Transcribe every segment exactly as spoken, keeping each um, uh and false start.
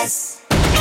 Express.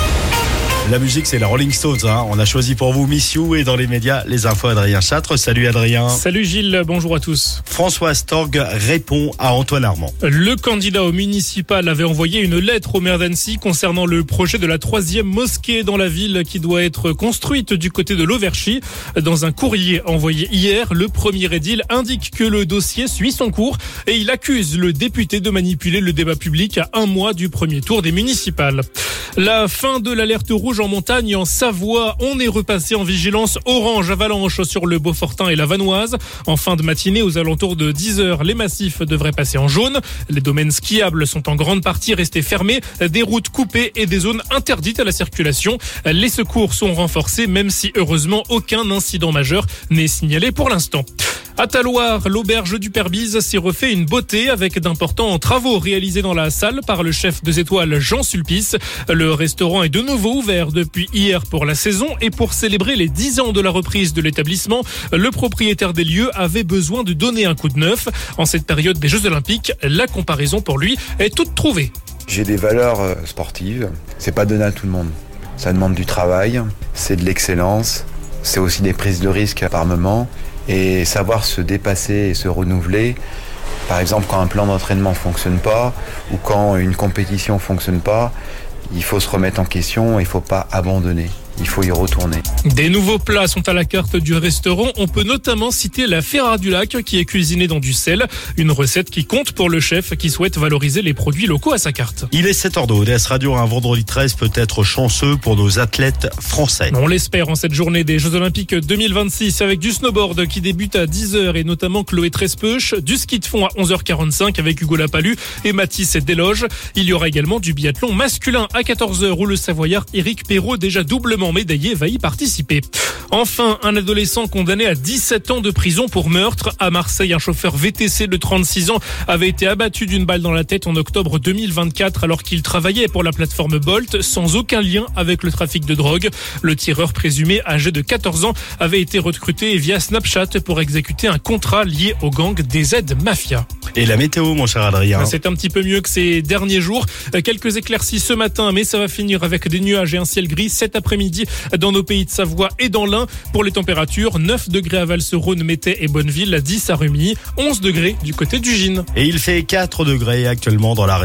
La musique, c'est la Rolling Stones. Hein. On a choisi pour vous Miss You et dans les médias, les infos Adrien Châtre. Salut Adrien. Salut Gilles, bonjour à tous. François Astorg répond à Antoine Armand. Le candidat au municipal avait envoyé une lettre au maire d'Annecy concernant le projet de la troisième mosquée dans la ville qui doit être construite du côté de l'Auverchi. Dans un courrier envoyé hier, le premier édile indique que le dossier suit son cours et il accuse le député de manipuler le débat public à un mois du premier tour des municipales. La fin de l'alerte rouge en montagne en Savoie. On est repassé en vigilance orange avalanche sur le Beaufortain et la Vanoise. En fin de matinée, aux alentours de dix heures, les massifs devraient passer en jaune. Les domaines skiables sont en grande partie restés fermés, des routes coupées et des zones interdites à la circulation. Les secours sont renforcés, même si heureusement aucun incident majeur n'est signalé pour l'instant. À Talloires, l'auberge du Père-Bise s'y refait une beauté avec d'importants travaux réalisés dans la salle par le chef deux étoiles Jean Sulpice. Le restaurant est de nouveau ouvert depuis hier pour la saison et pour célébrer les dix ans de la reprise de l'établissement, le propriétaire des lieux avait besoin de donner un coup de neuf. En cette période des Jeux Olympiques, la comparaison pour lui est toute trouvée. J'ai des valeurs sportives, c'est pas donné à tout le monde. Ça demande du travail, c'est de l'excellence, c'est aussi des prises de risques par moment. Et savoir se dépasser et se renouveler, par exemple quand un plan d'entraînement ne fonctionne pas ou quand une compétition ne fonctionne pas, il faut se remettre en question, il ne faut pas abandonner. Il faut y retourner. Des nouveaux plats sont à la carte du restaurant. On peut notamment citer la Ferrare du Lac qui est cuisinée dans du sel. Une recette qui compte pour le chef qui souhaite valoriser les produits locaux à sa carte. Il est sept heures de O D S Radio. Un vendredi treize peut être chanceux pour nos athlètes français. On l'espère en cette journée des Jeux Olympiques deux mille vingt-six avec du snowboard qui débute à dix heures et notamment Chloé Trespeuch, du ski de fond à onze heures quarante-cinq avec Hugo Lapalu et Mathis Desloges. Il y aura également du biathlon masculin à quatorze heures où le Savoyard Éric Perrault, déjà doublement médaillé, va y participer. Enfin, un adolescent condamné à dix-sept ans de prison pour meurtre. À Marseille, un chauffeur V T C de trente-six ans avait été abattu d'une balle dans la tête en octobre deux mille vingt-quatre alors qu'il travaillait pour la plateforme Bolt sans aucun lien avec le trafic de drogue. Le tireur présumé âgé de quatorze ans avait été recruté via Snapchat pour exécuter un contrat lié au gang des Z Mafia. Et la météo, mon cher Adrien? C'est un petit peu mieux que ces derniers jours. Quelques éclaircies ce matin, mais ça va finir avec des nuages et un ciel gris cet après-midi dans nos pays de Savoie et dans l'Ain. Pour les températures, neuf degrés à Valserone, Métais et Bonneville, dix à Rumilly, onze degrés du côté du Gine. Et il fait quatre degrés actuellement dans la région.